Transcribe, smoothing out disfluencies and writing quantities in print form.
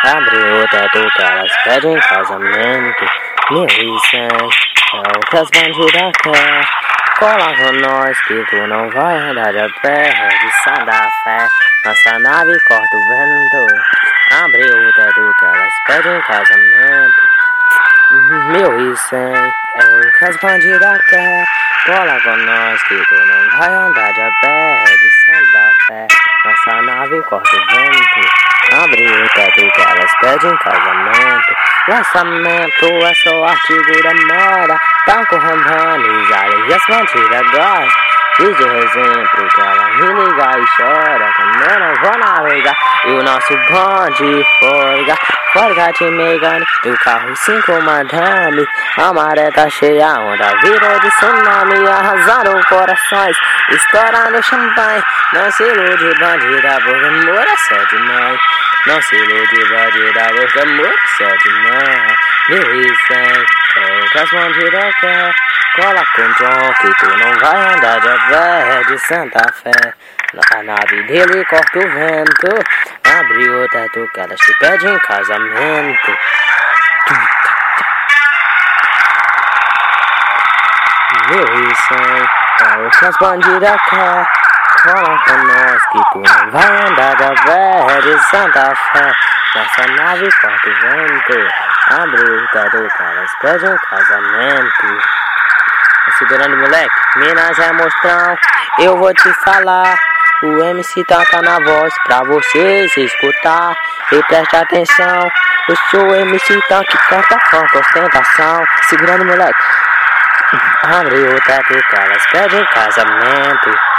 Abriu o teto que elas pedem casamento. Meu Vicente é o que as bandidas quer. Cola com nós que tu não vai andar de pé. Redição da fé, nossa nave corta o vento. Abriu o teto que elas pedem casamento. Meu Vicente é o que as bandidas quer. Cola com nós que tu não vai andar de pé. Redição da fé, nossa nave corta o vento. Abriu o teto que elas pedem casamento. Lançamento é só artigo da moda. Tão correndo já e as bandidas gostam. Fiz de exemplo que ela me liga e chora. Quando eu não vou navegar e o nosso bonde folga. Folga de Megane, do carro 5 madame. A maré tá cheia, a onda virou de tsunami. Arrasaram corações, estourando champanhe. Não se ilude bandida, porque amor é só de mãe. Não se ilude bandida, porque amor é só de mãe. Meu Vicente é o que as bandidas quer. Cola com John que tu não vai andar de pé. De Santa Fé, a nave dele corta o vento. Abriu o teto que elas te pedem casamento. Meu Vicente é o que as bandidas quer. Cola com nós que tu não vai andar de pé. De Santa Fé, nossa nave corta o vento. Abriu o teto que elas pedem casamento. Segurando, moleque, Minas é mostrão. Eu vou te falar. O MC tá na voz pra vocês escutar. E preste atenção. Eu sou o MC que canta com ostentação. Segurando, moleque. Abriu o teto que elas pedem casamento.